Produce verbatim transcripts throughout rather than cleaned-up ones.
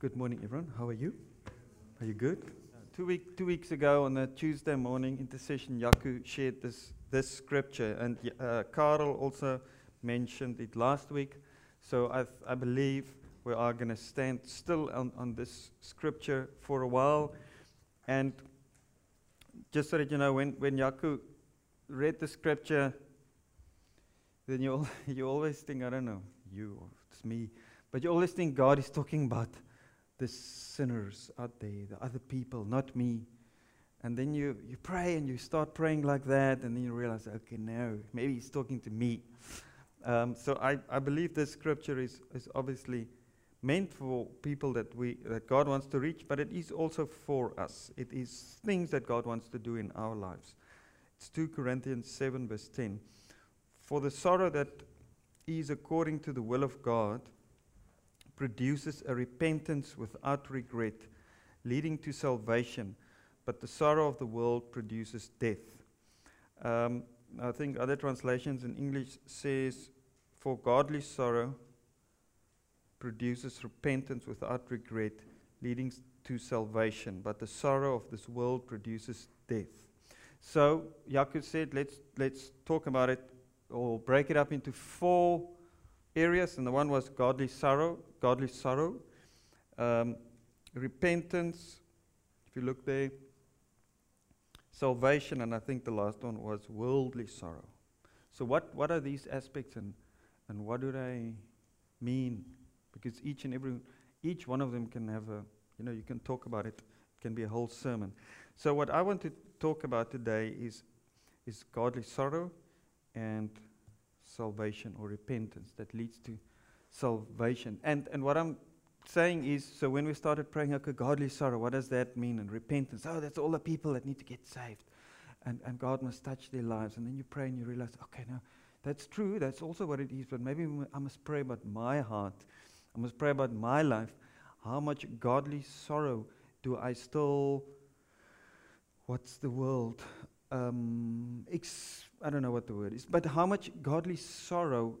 Good morning, everyone. How are you? Are you good? Uh, two, week, two weeks ago on a Tuesday morning intercession, Yaku shared this, this scripture, and uh, Karel also mentioned it last week. So I, th- I believe we are going to stand still on, on this scripture for a while. And just so that you know, when, when Yaku read the scripture, then you, al- you always think, I don't know, you or it's me, but you always think God is talking about the sinners out there, the other people, not me. And then you, you pray and you start praying like that, and then you realize, okay, no, maybe he's talking to me. Um, so I, I believe this scripture is, is obviously meant for people that we that God wants to reach, but it is also for us. It is things that God wants to do in our lives. It's two Corinthians seven verse ten. For the sorrow that is according to the will of God produces a repentance without regret, leading to salvation, but the sorrow of the world produces death. Um, I think other translations in English says, for godly sorrow produces repentance without regret, leading to salvation, but the sorrow of this world produces death. So, Yaku said, let's, let's talk about it, or break it up into four areas, and the one was godly sorrow, godly sorrow, um, repentance, if you look there, salvation, and I think the last one was worldly sorrow. So what, what are these aspects, and, and what do they mean? Because each and every, each one of them can have a, you know, you can talk about it, it can be a whole sermon. So what I want to talk about today is, is godly sorrow and salvation or repentance that leads to salvation. And and what I'm saying is, so when we started praying, okay, godly sorrow, what does that mean? And repentance, oh, that's all the people that need to get saved. And and God must touch their lives. And then you pray and you realize, okay, now, that's true, that's also what it is, but maybe I must pray about my heart. I must pray about my life. How much godly sorrow do I still, what's the word? Um, ex- I don't know what the word is, but how much godly sorrow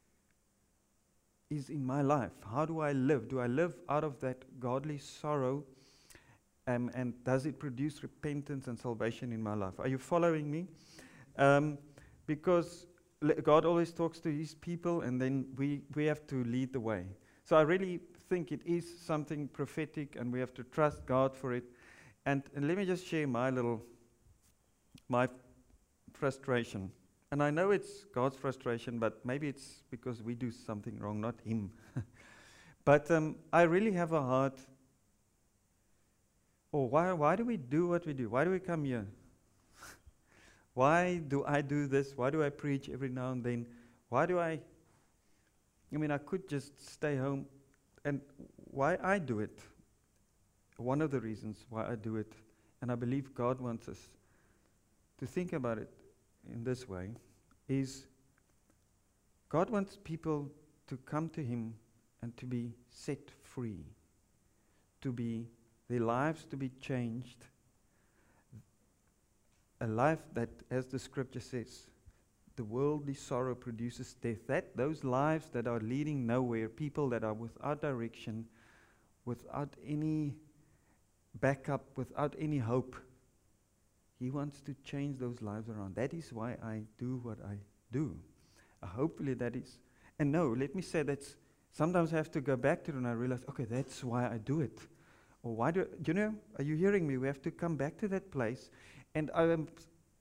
is in my life? How do I live? Do I live out of that godly sorrow? Um, and does it produce repentance and salvation in my life? Are you following me? Um, because le- God always talks to his people, and then we, we have to lead the way. So I really think it is something prophetic, and we have to trust God for it. And, and let me just share my little my frustration. And I know it's God's frustration, but maybe it's because we do something wrong, not him. But um, I really have a heart, or why, why do we do what we do? Why do we come here? Why do I do this? Why do I preach every now and then? Why do I, I mean, I could just stay home. And why I do it, one of the reasons why I do it, and I believe God wants us to think about it in this way, is God wants people to come to him and to be set free, to be, their lives to be changed, a life that, as the scripture says, the worldly sorrow produces death. That those lives that are leading nowhere, people that are without direction, without any backup, without any hope, he wants to change those lives around. That is why I do what I do. Uh, hopefully that is. And no, let me say that sometimes I have to go back to it and I realize, okay, that's why I do it. Or why do, you know, are you hearing me? We have to come back to that place. And I am,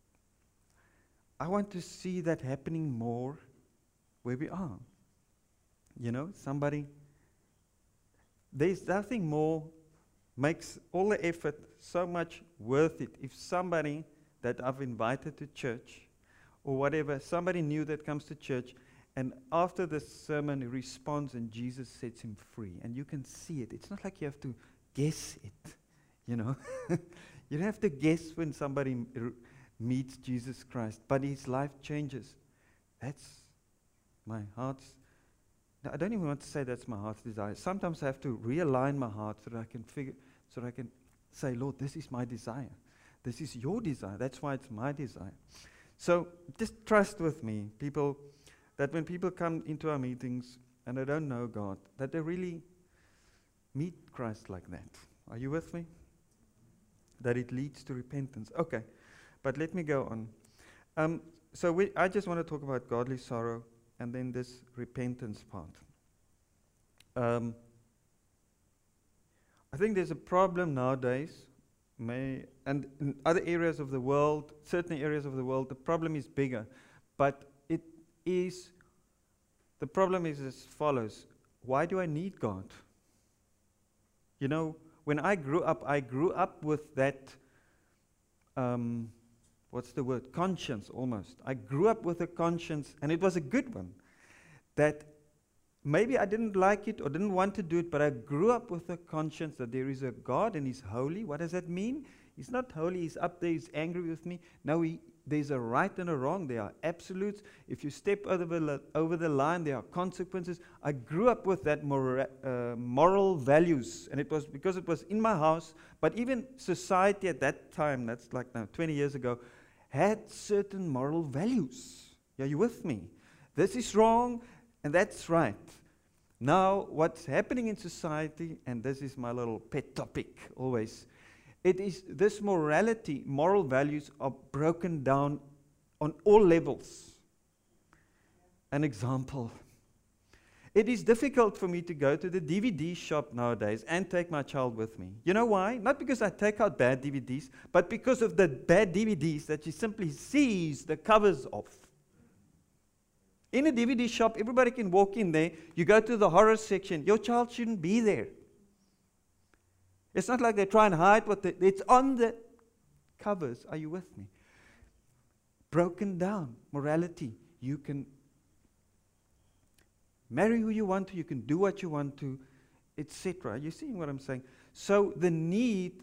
I want to see that happening more where we are. You know, somebody, there's nothing more makes all the effort so much worth it if somebody that I've invited to church or whatever, somebody new that comes to church, and after the sermon he responds and Jesus sets him free. And you can see it. It's not like you have to guess it, you know. You don't have to guess when somebody m- r- meets Jesus Christ, but his life changes. That's my heart's, no, I don't even want to say that's my heart's desire. Sometimes I have to realign my heart so that I can figure, so that I can say, Lord, this is my desire. This is your desire. That's why it's my desire. So just trust with me, people, that when people come into our meetings and they don't know God, that they really meet Christ like that. Are you with me? That it leads to repentance. Okay, but let me go on. Um, so we, I just want to talk about godly sorrow and then this repentance part. Um, I think there's a problem nowadays, may, and in other areas of the world, certain areas of the world, the problem is bigger. But it is, the problem is as follows. Why do I need God? You know, when I grew up, I grew up with that, um, what's the word? Conscience, almost. I grew up with a conscience, and it was a good one, that maybe I didn't like it or didn't want to do it, but I grew up with a conscience that there is a God and He's holy. What does that mean? He's not holy, He's up there, He's angry with me. No, he, there's a right and a wrong. There are absolutes. If you step over the, over the line, there are consequences. I grew up with that mora- uh, moral values, and it was because it was in my house, but even society at that time, that's like now twenty years ago, had certain moral values. Are you with me? This is wrong, and that's right. Now, what's happening in society, and this is my little pet topic always, it is this morality, moral values are broken down on all levels. An example. It is difficult for me to go to the D V D shop nowadays and take my child with me. You know why? Not because I take out bad D V Ds, but because of the bad D V Ds that she simply sees the covers of. In a D V D shop, everybody can walk in there. You go to the horror section. Your child shouldn't be there. It's not like they try and hide what the, it's on the covers. Are you with me? Broken down morality. You can marry who you want to. You can do what you want to, et cetera. Are you seeing what I'm saying? So the need,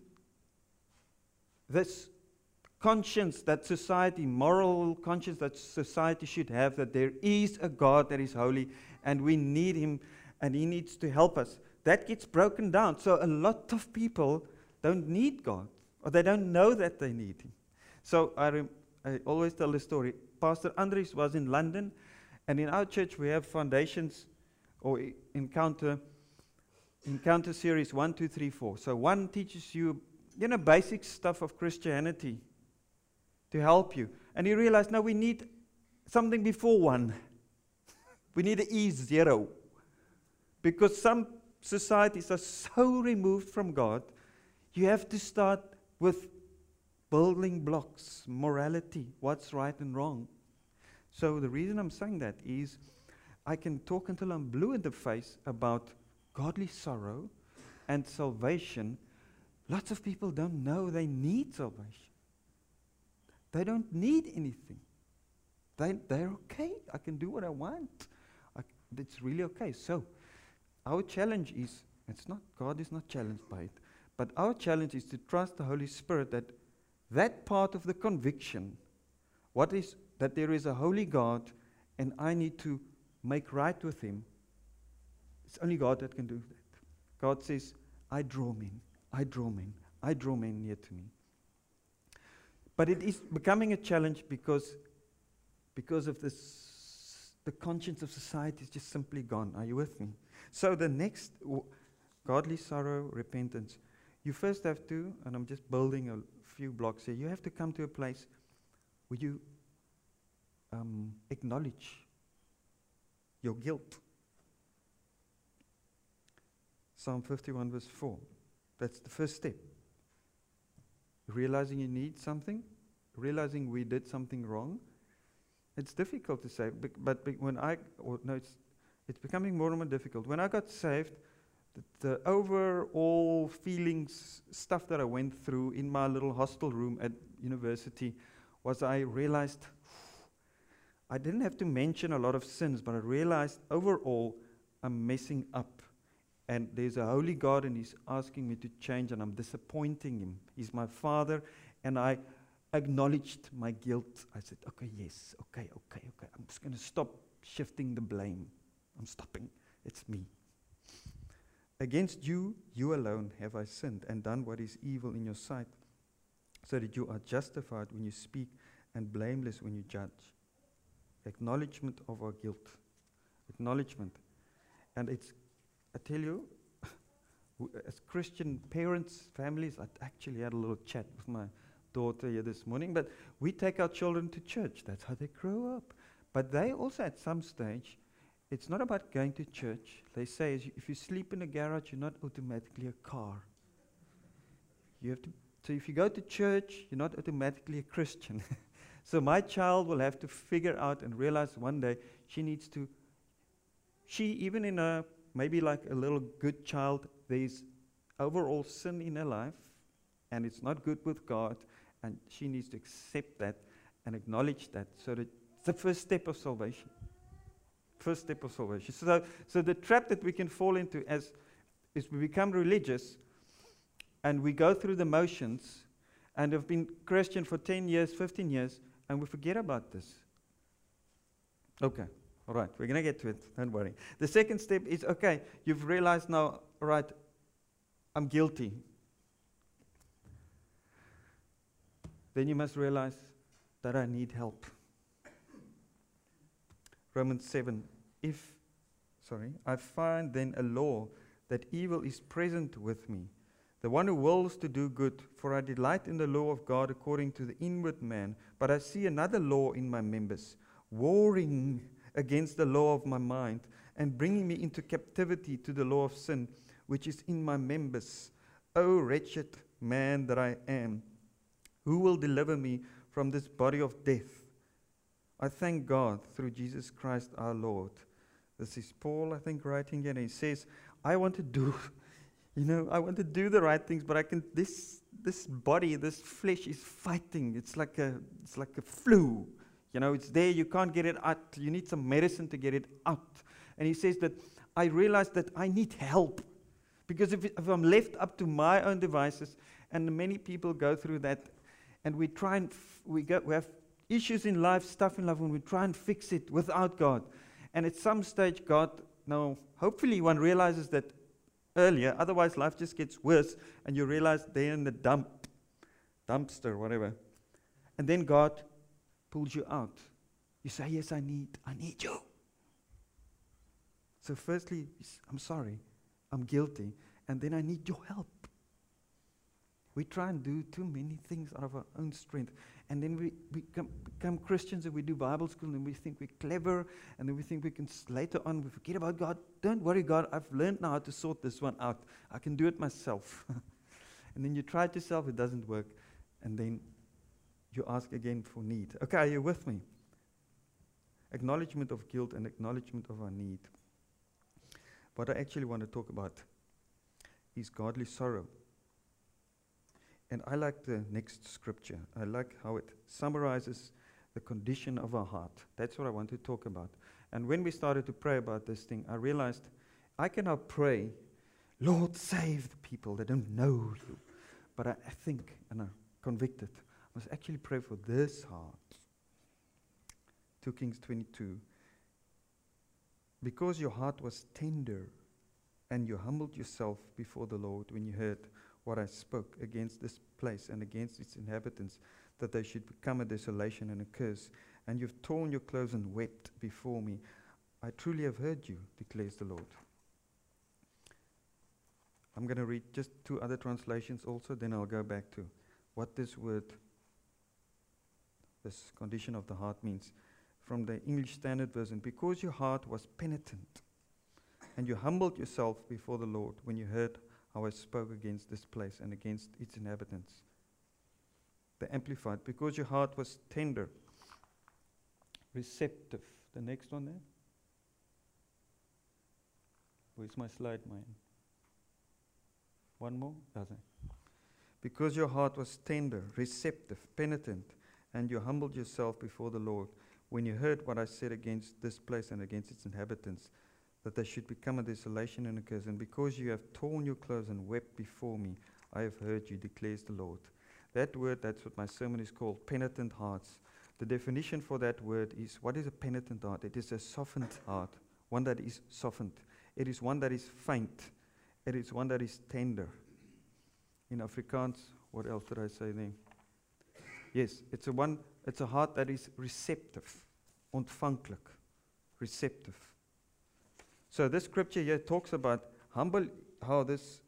this conscience that society, moral conscience that society should have, that there is a God that is holy and we need Him and He needs to help us. That gets broken down. So a lot of people don't need God, or they don't know that they need Him. So I, rem- I always tell the story. Pastor Andries was in London, and in our church we have foundations or e- encounter encounter series one, two, three, four. So one teaches you, you know, basic stuff of Christianity to help you. And you realize, no, we need something before one. We need an E zero. Because some societies are so removed from God, you have to start with building blocks, morality, what's right and wrong. So the reason I'm saying that is I can talk until I'm blue in the face about godly sorrow and salvation. Lots of people don't know they need salvation. They don't need anything. They, they're okay. I can do what I want. I, it's really okay. So our challenge is, it's not, God is not challenged by it, but our challenge is to trust the Holy Spirit that that part of the conviction, what is, that there is a holy God and I need to make right with Him, it's only God that can do that. God says, I draw men, I draw men, I draw men near to me. But it is becoming a challenge because, because of this, the conscience of society is just simply gone. Are you with me? So the next, w- godly sorrow, repentance. You first have to, and I'm just building a few blocks here, you have to come to a place where you um, acknowledge your guilt. Psalm fifty-one verse four. That's the first step. Realizing you need something, realizing we did something wrong. It's difficult to say, bec- but bec- when I, or no, it's It's becoming more and more difficult. When I got saved, the, the overall feelings, stuff that I went through in my little hostel room at university, was I realized I didn't have to mention a lot of sins, but I realized overall I'm messing up. And there's a holy God and He's asking me to change and I'm disappointing Him. He's my Father and I acknowledged my guilt. I said, okay, yes, okay, okay, okay. I'm just going to stop shifting the blame. I'm stopping. It's me. Against you, you alone have I sinned and done what is evil in your sight, so that you are justified when you speak and blameless when you judge. Acknowledgement of our guilt. Acknowledgement. And it's, I tell you, w- as Christian parents, families, I actually had a little chat with my daughter here this morning, but we take our children to church. That's how they grow up. But they also, at some stage, it's not about going to church. They say is if you sleep in a garage, you're not automatically a car. You have to. So if you go to church, you're not automatically a Christian. So my child will have to figure out and realize one day she needs to. She, even in a maybe like a little good child, there's overall sin in her life, and it's not good with God, and she needs to accept that and acknowledge that, so that it's the first step of salvation. First step of salvation. So, so the trap that we can fall into as is we become religious, and we go through the motions, and have been Christian for ten years, fifteen years, and we forget about this. Okay. All right, we're going to get to it, don't worry. The second step is, okay, you've realized now, all right, I'm guilty. Then you must realize that I need help. Romans seven, if, sorry, I find then a law that evil is present with me, the one who wills to do good, for I delight in the law of God according to the inward man, but I see another law in my members, warring against the law of my mind, and bringing me into captivity to the law of sin, which is in my members. O wretched man that I am, who will deliver me from this body of death? I thank God through Jesus Christ our Lord. This is Paul, I think, writing here, and he says, I want to do, you know, I want to do the right things, but I can, this this body, this flesh is fighting. It's like a, it's like a flu. You know, it's there, you can't get it out. You need some medicine to get it out. And he says that I realize that I need help. Because if, if I'm left up to my own devices, and many people go through that, and we try and, f- we, go, we have issues in life, stuff in life, and we try and fix it without God. And at some stage, God, now, hopefully one realizes that earlier, otherwise life just gets worse, and you realize they're in the dump, dumpster, whatever. And then God pulls you out. You say, yes, I need, I need you. So firstly, I'm sorry, I'm guilty, and then I need your help. We try and do too many things out of our own strength, and then we, we become, become Christians, and we do Bible school, and we think we're clever, and then we think we can, s- later on, we forget about God. Don't worry, God, I've learned now how to sort this one out. I can do it myself. And then you try it yourself, it doesn't work, and then you ask again for need. Okay, are you with me? Acknowledgement of guilt and acknowledgement of our need. What I actually want to talk about is godly sorrow. And I like the next scripture. I like how it summarizes the condition of our heart. That's what I want to talk about. And when we started to pray about this thing, I realized I cannot pray, Lord, save the people that don't know you. But I, I think, and I'm convicted, I must actually pray for this heart. two Kings twenty-two. Because your heart was tender, and you humbled yourself before the Lord when you heard what I spoke against this place and against its inhabitants, that they should become a desolation and a curse, and you've torn your clothes and wept before me. I truly have heard you, declares the Lord. I'm going to read just two other translations also, then I'll go back to what this word, this condition of the heart means. From the English Standard Version, because your heart was penitent, and you humbled yourself before the Lord when you heard how I spoke against this place and against its inhabitants. The Amplified, because your heart was tender, receptive. The next one there. Where's my slide, man? One more? Doesn't. Because your heart was tender, receptive, penitent, and you humbled yourself before the Lord when you heard what I said against this place and against its inhabitants, that they should become a desolation and a curse. And because you have torn your clothes and wept before me, I have heard you, declares the Lord. That word, that's what my sermon is called, penitent hearts. The definition for that word is, what is a penitent heart? It is a softened heart, one that is softened. It is one that is faint. It is one that is tender. In Afrikaans, what else did I say there? Yes, it's a one. It's a heart that is receptive, ontvanklik, receptive. So this scripture here talks about humble, how this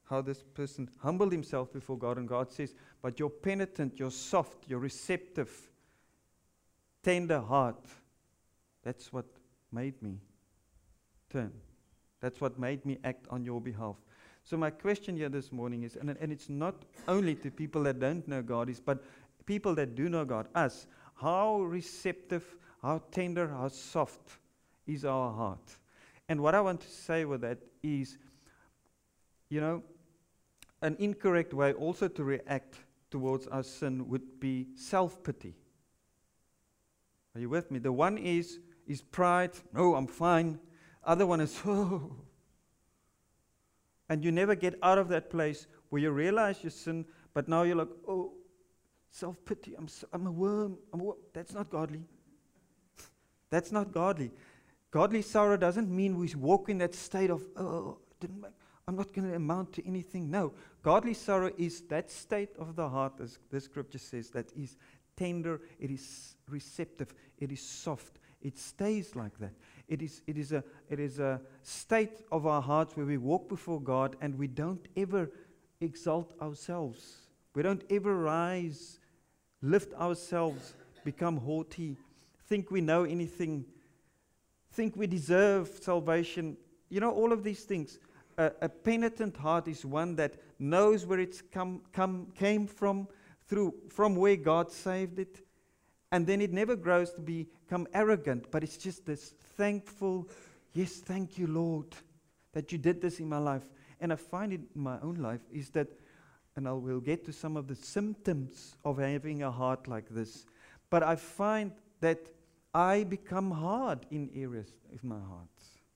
how this person humbled himself before God, and God says, but you're penitent, you're soft, you're receptive, tender heart. That's what made me turn. That's what made me act on your behalf. So my question here this morning is, and, and it's not only to people that don't know God, is but people that do know God, us, how receptive, how tender, how soft is our heart. And what I want to say with that is, you know, an incorrect way also to react towards our sin would be self-pity. Are you with me? The one is, is pride. No, I'm fine. Other one is, oh. And you never get out of that place where you realize your sin, but now you're like, oh, self-pity. I'm, so, I'm a worm. I'm a worm. That's not godly. That's not godly. Godly sorrow doesn't mean we walk in that state of, oh, didn't make, I'm not going to amount to anything. No. Godly sorrow is that state of the heart, as the scripture says, that is tender, it is receptive, it is soft. It stays like that. It is, it is a, it is a state of our hearts where we walk before God and we don't ever exalt ourselves. We don't ever rise, lift ourselves, become haughty, think we know anything, think we deserve salvation. You know, all of these things. A, a penitent heart is one that knows where it's come, come, came from, through, from where God saved it. And then it never grows to become arrogant, but it's just this thankful, yes, thank you, Lord, that you did this in my life. And I find it in my own life is that, and I will get to some of the symptoms of having a heart like this, but I find that I become hard in areas of my heart.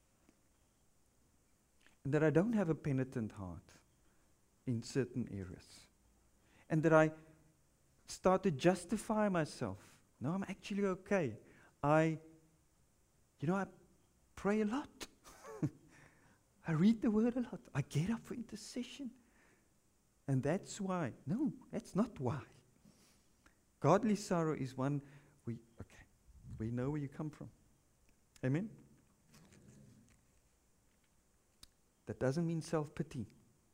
And that I don't have a penitent heart in certain areas. And that I start to justify myself. No, I'm actually okay. I, you know, I pray a lot. I read the word a lot. I get up for intercession. And that's why. No, that's not why. Godly sorrow is one we, okay, we know where you come from. Amen? That doesn't mean self-pity.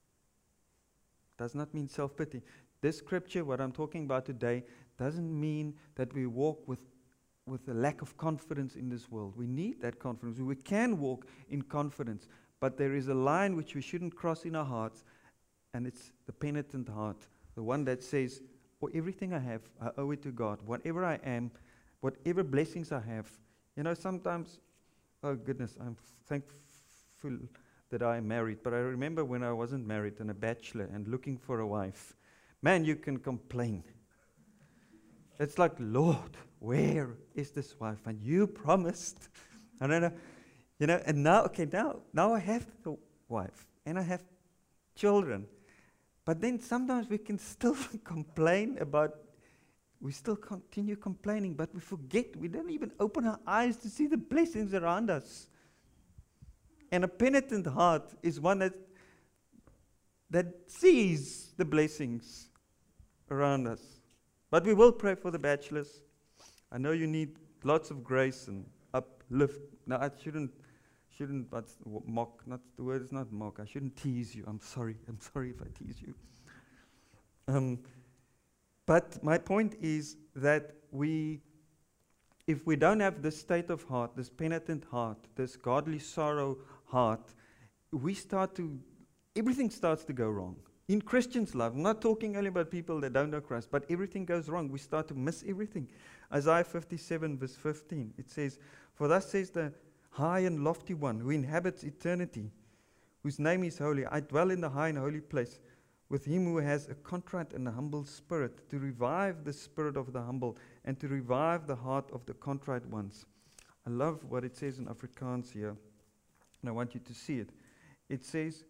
Does not mean self-pity. This scripture, what I'm talking about today, doesn't mean that we walk with, with a lack of confidence in this world. We need that confidence. We can walk in confidence, but there is a line which we shouldn't cross in our hearts, and it's the penitent heart, the one that says, oh, everything I have, I owe it to God. Whatever I am, whatever blessings I have. You know, sometimes, oh goodness, I'm thankful that I am married, but I remember when I wasn't married and a bachelor and looking for a wife. Man, you can complain. It's like, Lord, where is this wife? And you promised. I don't know. You know, and now, okay, now, now I have the wife and I have children. But then sometimes we can still complain about, we still continue complaining, but we forget, we don't even open our eyes to see the blessings around us. And a penitent heart is one that, that sees the blessings around us. But we will pray for the bachelors. I know you need lots of grace and uplift. No, I shouldn't, shouldn't but mock. Not the word is not mock. I shouldn't tease you. I'm sorry. I'm sorry if I tease you. Um, but my point is that we, if we don't have this state of heart, this penitent heart, this godly sorrow heart, we start to, everything starts to go wrong. In Christians' life, I'm not talking only about people that don't know Christ, but everything goes wrong. We start to miss everything. Isaiah fifty-seven verse fifteen, it says, for thus says the high and lofty one who inhabits eternity, whose name is holy. I dwell in the high and holy place with him who has a contrite and a humble spirit, to revive the spirit of the humble and to revive the heart of the contrite ones. I love what it says in Afrikaans here, and I want you to see it. It says,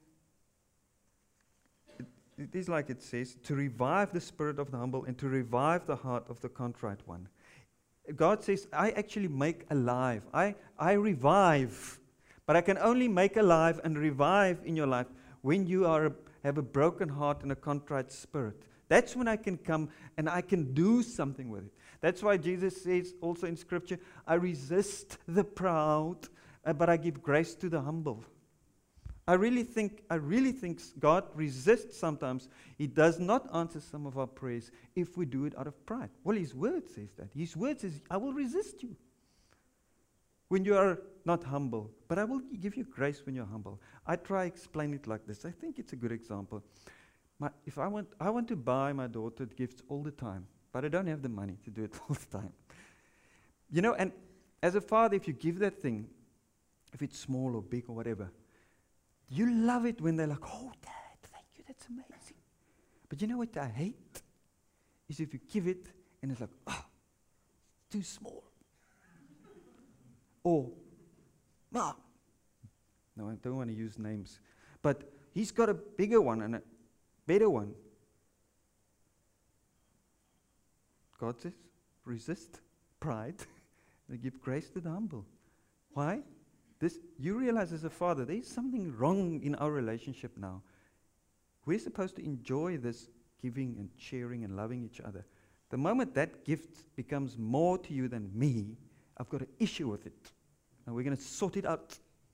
it is like it says, to revive the spirit of the humble and to revive the heart of the contrite one. God says, I actually make alive. I, I revive. But I can only make alive and revive in your life when you are a, have a broken heart and a contrite spirit. That's when I can come and I can do something with it. That's why Jesus says also in Scripture, I resist the proud, uh, but I give grace to the humble. I really think, I really think God resists sometimes. He does not answer some of our prayers if we do it out of pride. Well, His word says that. His word says, I will resist you when you are not humble, but I will give you grace when you're humble. I try explain it like this. I think it's a good example. My, if I want, I want to buy my daughter gifts all the time, but I don't have the money to do it all the time. You know, and as a father, if you give that thing, if it's small or big or whatever, you love it when they're like, oh, Dad, thank you, that's amazing. But you know what I hate? Is if you give it and it's like, oh, too small. Or, Mom. No, I don't want to use names. But he's got a bigger one and a better one. God says, resist pride and give grace to the humble. Why? This, you realize as a father, there's something wrong in our relationship now. We're supposed to enjoy this giving and sharing and loving each other. The moment that gift becomes more to you than me, I've got an issue with it. And we're going to sort it out.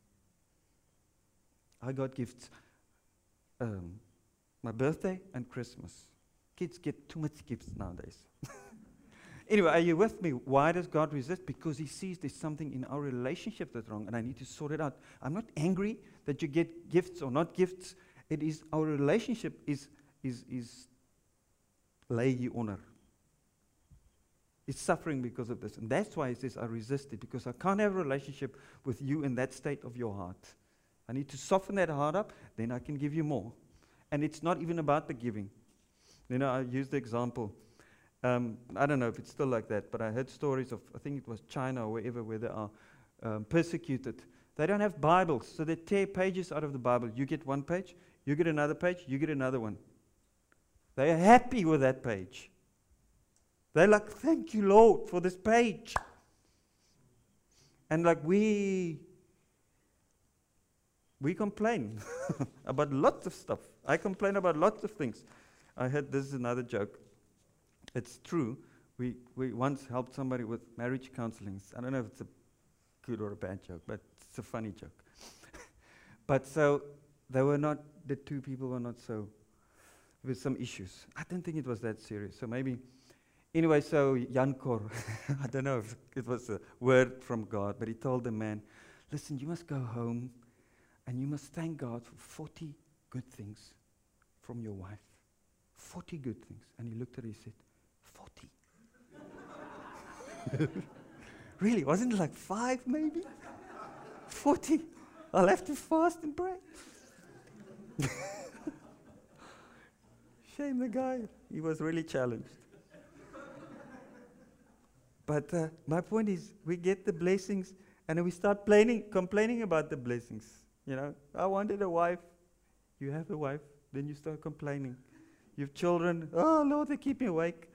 I got gifts. Um, my birthday and Christmas. Kids get too much gifts nowadays. Anyway, are you with me? Why does God resist? Because He sees there's something in our relationship that's wrong, and I need to sort it out. I'm not angry that you get gifts or not gifts. It is our relationship is is is lay you honor. It's suffering because of this, and that's why He says I resist it, because I can't have a relationship with you in that state of your heart. I need to soften that heart up, then I can give you more. And it's not even about the giving. You know, I used the example. Um, I don't know if it's still like that, but I heard stories of, I think it was China or wherever, where they are um, persecuted. They don't have Bibles, so they tear pages out of the Bible. You get one page, you get another page, you get another one. They are happy with that page. They're like, thank you, Lord, for this page. And like we, we complain about lots of stuff. I complain about lots of things. I heard, this is another joke. It's true. We we once helped somebody with marriage counseling. I don't know if it's a good or a bad joke, but it's a funny joke. But so they were not, the two people were not so, with some issues. I didn't think it was that serious. So maybe, anyway, so Jankor, I don't know if it was a word from God, but he told the man, listen, you must go home and you must thank God for forty good things from your wife. forty good things. And he looked at it and he said, forty. Really? Wasn't it like five maybe? forty. I'll have to fast and pray. Shame the guy. He was really challenged. But uh, my point is, we get the blessings and then we start planning, complaining about the blessings. You know, I wanted a wife. You have a wife. Then you start complaining. You have children. Oh, Lord, they keep me awake.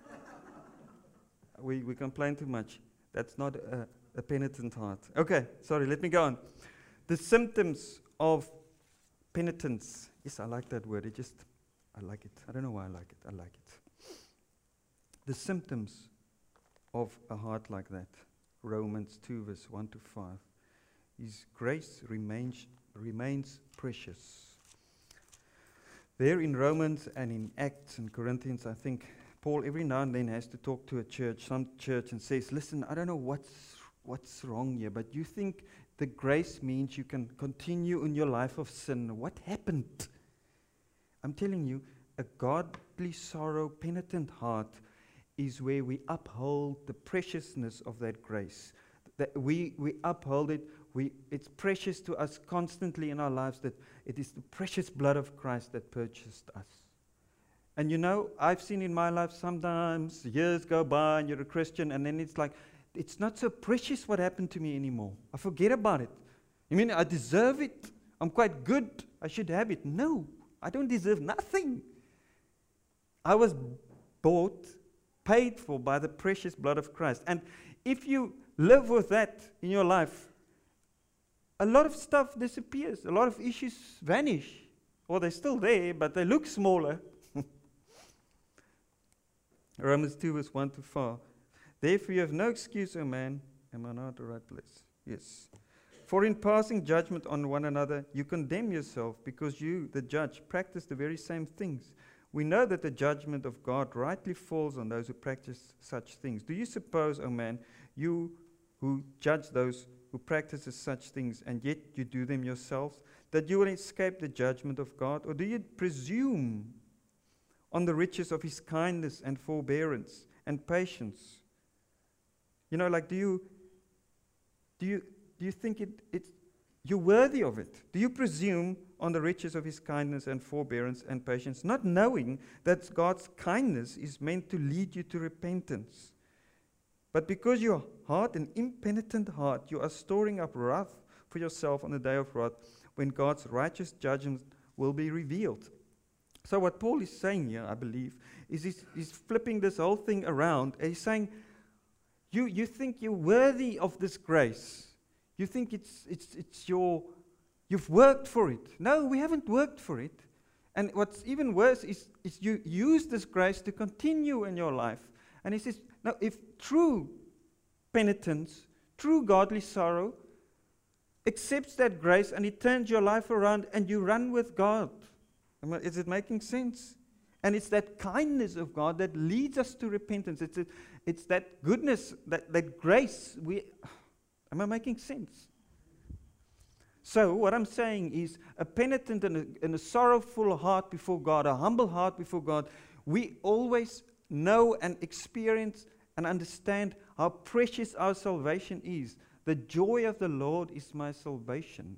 we, we complain too much. That's not a, a penitent heart. Okay, sorry, let me go on. The symptoms of penitence. Yes, I like that word. It just, I like it. I don't know why I like it. I like it. The symptoms of a heart like that. Romans two, verse one to five. His grace remains, remains precious. There in Romans and in Acts and Corinthians, I think Paul every now and then has to talk to a church, some church, and says, listen, I don't know what's what's wrong here, but you think the grace means you can continue in your life of sin. What happened? I'm telling you, a godly sorrow, penitent heart is where we uphold the preciousness of that grace. That we, we uphold it. We, it's precious to us constantly in our lives that it is the precious blood of Christ that purchased us. And you know, I've seen in my life sometimes years go by and you're a Christian and then it's like, it's not so precious what happened to me anymore. I forget about it. You mean I deserve it? I'm quite good. I should have it. No, I don't deserve nothing. I was bought, paid for by the precious blood of Christ. And if you live with that in your life, a lot of stuff disappears. A lot of issues vanish. Or they're still there, but they look smaller. Romans two, verse one to four. Therefore you have no excuse, O man. Am I not at the right place? Yes. For For in passing judgment on one another, you condemn yourself, because you, the judge, practice the very same things. We know that the judgment of God rightly falls on those who practice such things. Do you suppose, O man, you who judge those who practice such things, and yet you do them yourselves, that you will escape the judgment of God? Or do you presume on the riches of his kindness and forbearance and patience? You know, like, do you do you do you think it it's you're worthy of it? Do you presume on the riches of his kindness and forbearance and patience, not knowing that God's kindness is meant to lead you to repentance? But because your heart, an impenitent heart, you are storing up wrath for yourself on the day of wrath, when God's righteous judgment will be revealed. So what Paul is saying here, I believe, is he's, he's flipping this whole thing around. And he's saying, you, you think you're worthy of this grace. You think it's, it's, it's your, you've worked for it. No, we haven't worked for it. And what's even worse is, is you use this grace to continue in your life. And he says, now, if true penitence, true godly sorrow, accepts that grace and it turns your life around and you run with God. Is it making sense? And it's that kindness of God that leads us to repentance. It's, a, it's that goodness, that, that grace. We, am I making sense? So what I'm saying is a penitent and a, and a sorrowful heart before God, a humble heart before God, we always know and experience and understand how precious our salvation is. The joy of the Lord is my salvation.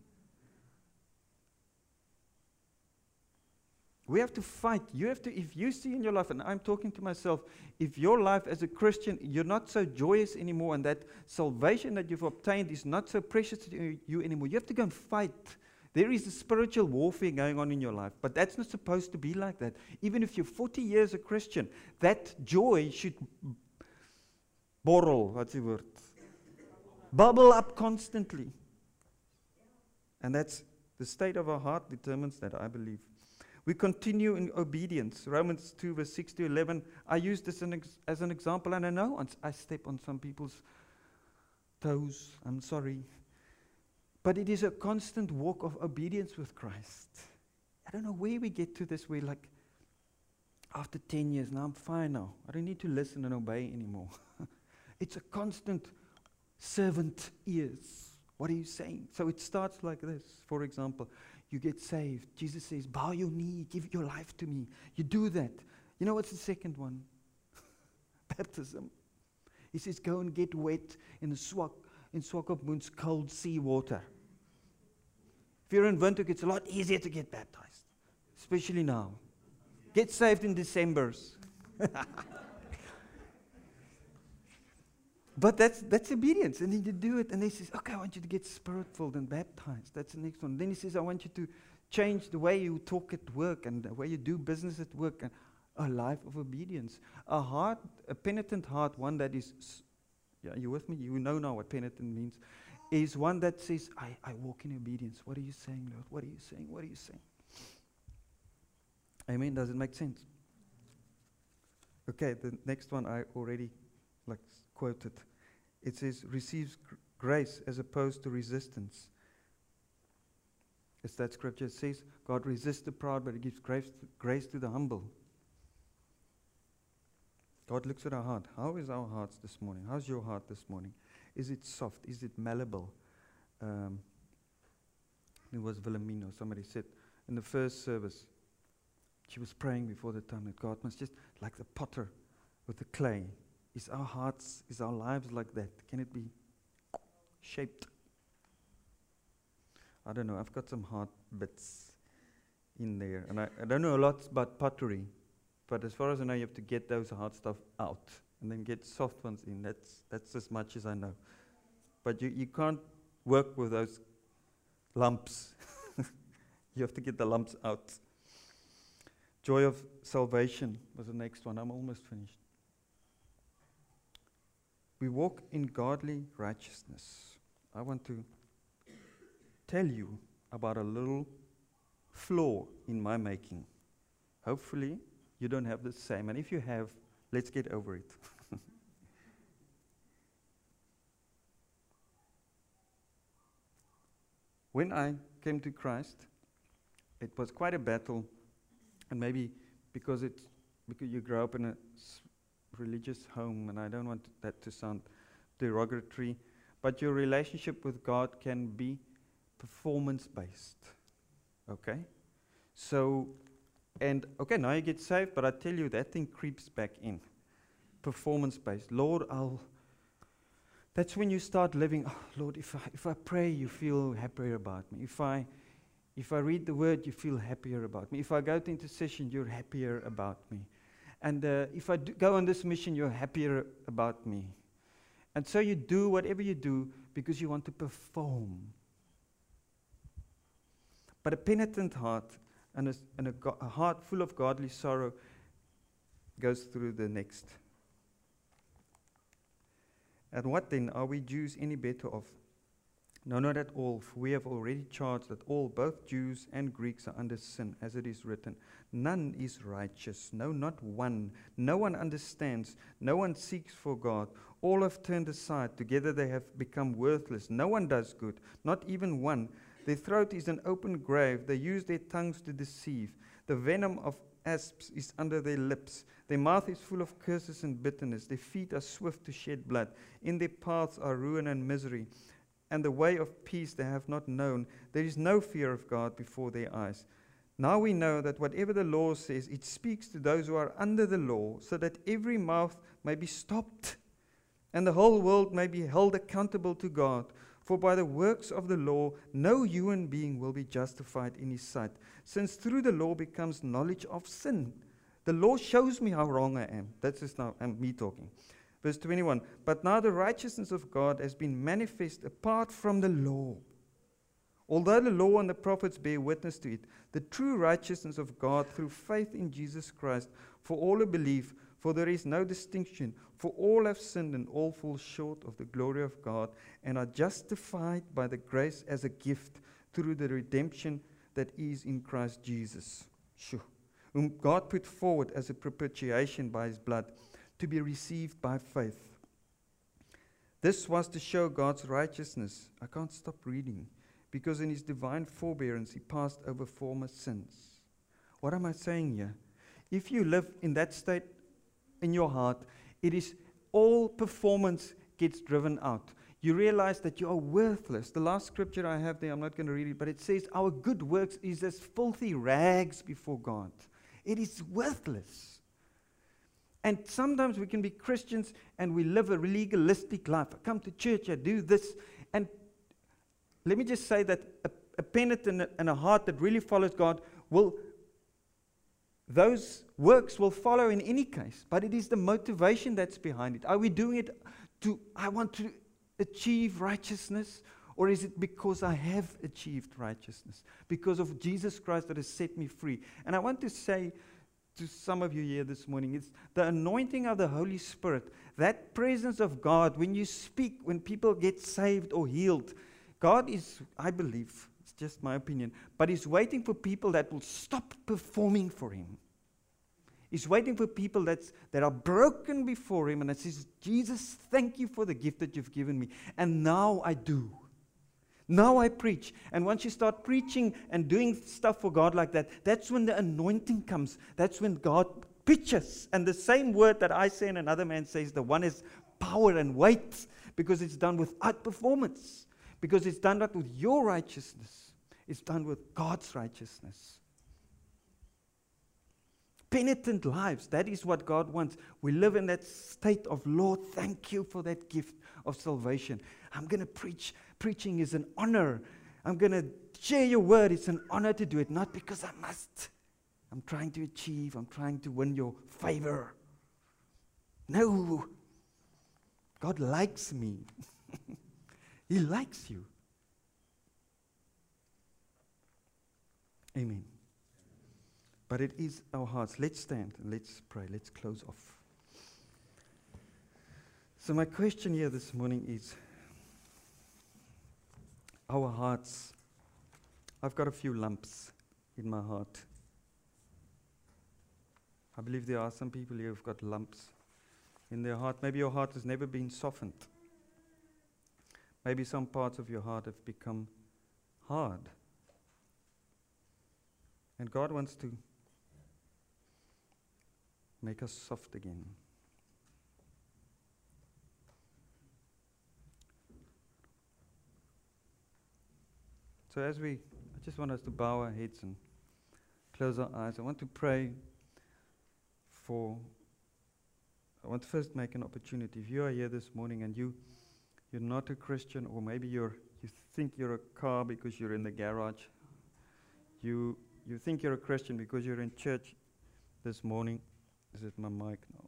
We have to fight. You have to, if you see in your life, and I'm talking to myself, if your life as a Christian, you're not so joyous anymore, and that salvation that you've obtained is not so precious to you anymore, you have to go and fight. There is a spiritual warfare going on in your life, but that's not supposed to be like that. Even if you're forty years a Christian, that joy should borrel, what's the word? Bubble up constantly. And that's the state of our heart determines that, I believe. We continue in obedience. Romans two, verse six to eleven. I use this an ex- as an example, and I know I step on some people's toes. I'm sorry. But it is a constant walk of obedience with Christ. I don't know where we get to this, where like, after ten years, now I'm fine now. I don't need to listen and obey anymore. It's a constant servant ears. What are you saying? So it starts like this. For example, you get saved. Jesus says, bow your knee, give your life to me. You do that. You know what's the second one? Baptism. He says, go and get wet in the Swak, in Swakopmund's cold sea water. If you're in Windhoek, it's a lot easier to get baptized, especially now. Get saved in Decembers. But that's that's obedience. And then you do it, and he says, okay, I want you to get spirit-filled and baptized. That's the next one. Then he says, I want you to change the way you talk at work and the way you do business at work. And a life of obedience. A heart, a penitent heart, one that is, s- yeah, you with me? You know now what penitent means. Is one that says, I, I walk in obedience. What are you saying, Lord? What are you saying? What are you saying? Amen. Does it make sense? Okay, the next one I already like quoted. It says, receives gr- grace as opposed to resistance. It's that scripture. It says, God resists the proud, but he gives grace to, grace to the humble. God looks at our heart. How is our hearts this morning? How's your heart this morning? Is it soft? Is it malleable? Um, it was Wilhelmina. Somebody said in the first service, she was praying before the time that God must just, like the potter with the clay, is our hearts, is our lives like that? Can it be shaped? I don't know. I've got some hard bits in there. And I, I don't know a lot about pottery. But as far as I know, you have to get those hard stuff out and then get soft ones in. That's that's as much as I know. But you, you can't work with those lumps. You have to get the lumps out. Joy of salvation was the next one. I'm almost finished. We walk in godly righteousness. I want to tell you about a little flaw in my making. Hopefully, you don't have the same. And if you have, let's get over it. When I came to Christ, it was quite a battle, and maybe because it's because you grow up in a s- religious home, and I don't want that to sound derogatory, but your relationship with God can be performance-based. Okay? So, and okay, now you get saved, but I tell you, that thing creeps back in. Performance-based. Lord, I'll. That's when you start living. Oh, Lord, if I if I pray, you feel happier about me. If I if I read the Word, you feel happier about me. If I go to intercession, you're happier about me. And uh, if I do go on this mission, you're happier about me. And so you do whatever you do because you want to perform. But a penitent heart and, a, and a, go- a heart full of godly sorrow goes through the next. And what then? Are we Jews any better off? No, not at all. For we have already charged that all, both Jews and Greeks, are under sin, as it is written. None is righteous, no, not one. No one understands. No one seeks for God. All have turned aside. Together they have become worthless. No one does good, not even one. Their throat is an open grave. They use their tongues to deceive. The venom of asps is under their lips. Their mouth is full of curses and bitterness. Their feet are swift to shed blood. In their paths are ruin and misery, and the way of peace they have not known. There is no fear of God before their eyes. Now we know that whatever the law says, it speaks to those who are under the law, so that every mouth may be stopped, and the whole world may be held accountable to God. For by the works of the law, no human being will be justified in his sight, since through the law becomes knowledge of sin. The law shows me how wrong I am. That's just now I'm me talking. Verse twenty-one, but now the righteousness of God has been manifest apart from the law. Although the law and the prophets bear witness to it, the true righteousness of God through faith in Jesus Christ for all who believe, for there is no distinction, for all have sinned and all fall short of the glory of God, and are justified by the grace as a gift through the redemption that is in Christ Jesus, Shoo. Whom God put forward as a propitiation by his blood, to be received by faith. This was to show God's righteousness. I can't stop reading. Because in his divine forbearance, he passed over former sins. What am I saying here? If you live in that state in your heart, it is all performance gets driven out. You realize that you are worthless. The last scripture I have there, I'm not going to read it, but it says, our good works is as filthy rags before God. It is worthless. And sometimes we can be Christians and we live a legalistic life. I come to church, I do this. And let me just say that a, a penitent and a, and a heart that really follows God will, those works will follow in any case. But it is the motivation that's behind it. Are we doing it to, I want to achieve righteousness? Or is it because I have achieved righteousness? Because of Jesus Christ that has set me free. And I want to say to some of you here this morning, it's the anointing of the Holy Spirit, that presence of God, when you speak, when people get saved or healed, God is, I believe, it's just my opinion, but He's waiting for people that will stop performing for Him. He's waiting for people that's, that are broken before Him and that says, Jesus, thank you for the gift that you've given me. And now I do. Now I preach. And once you start preaching and doing stuff for God like that, that's when the anointing comes. That's when God pitches. And the same word that I say and another man says, the one is power and weight, because it's done without performance. Because it's done not with your righteousness. It's done with God's righteousness. Penitent lives, that is what God wants. We live in that state of, Lord, thank you for that gift of salvation. I'm going to preach. Preaching is an honor. I'm going to share your word. It's an honor to do it, not because I must. I'm trying to achieve. I'm trying to win your favor. No. God likes me. He likes you. Amen. But it is our hearts. Let's stand and let's pray. Let's close off. So my question here this morning is, our hearts, I've got a few lumps in my heart. I believe there are some people here who've got lumps in their heart. Maybe your heart has never been softened. Maybe some parts of your heart have become hard. And God wants to make us soft again. So as we, I just want us to bow our heads and close our eyes. I want to pray for, I want to first make an opportunity. If you are here this morning and you, you're not a Christian, or maybe you're, you think you're a car because you're in the garage, you, you think you're a Christian because you're in church this morning. Is it my mic now?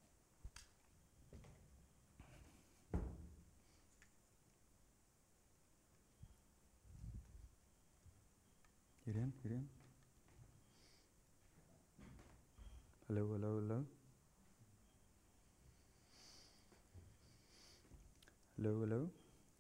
You in? You in? Hello, hello, hello. Hello, hello.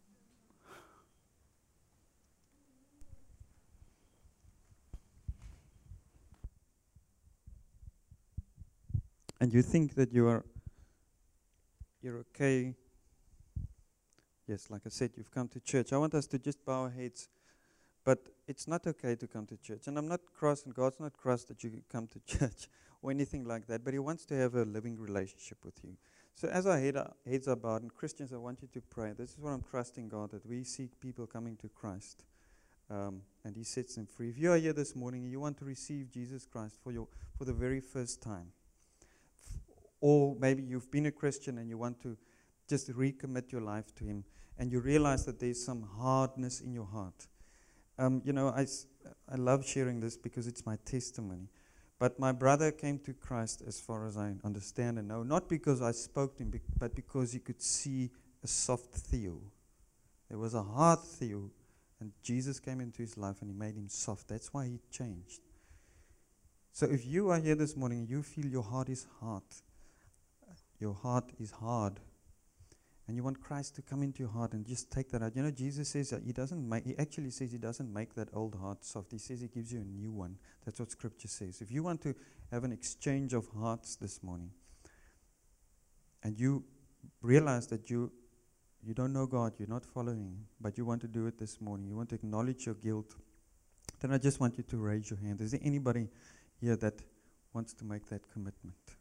And you think that you are, you're okay. Yes, like I said, you've come to church. I want us to just bow our heads. But it's not okay to come to church. And I'm not cross, and God's not cross that you come to church or anything like that. But He wants to have a living relationship with you. So as our head are, heads are bowed, and Christians, I want you to pray. This is what I'm trusting God, that we see people coming to Christ. Um, and He sets them free. If you are here this morning and you want to receive Jesus Christ for your for the very first time, f- or maybe you've been a Christian and you want to just recommit your life to Him, and you realize that there's some hardness in your heart. Um, you know, I, s- I love sharing this because it's my testimony. But my brother came to Christ, as far as I understand and know, not because I spoke to him, bec- but because he could see a soft Theo. There was a hard Theo, and Jesus came into his life and He made him soft. That's why he changed. So if you are here this morning and you feel your heart is hard, your heart is hard, and you want Christ to come into your heart and just take that out. You know, Jesus says that He doesn't make, He actually says He doesn't make that old heart soft. He says He gives you a new one. That's what Scripture says. If you want to have an exchange of hearts this morning, and you realize that you you don't know God, you're not following Him, but you want to do it this morning, you want to acknowledge your guilt, then I just want you to raise your hand. Is there anybody here that wants to make that commitment?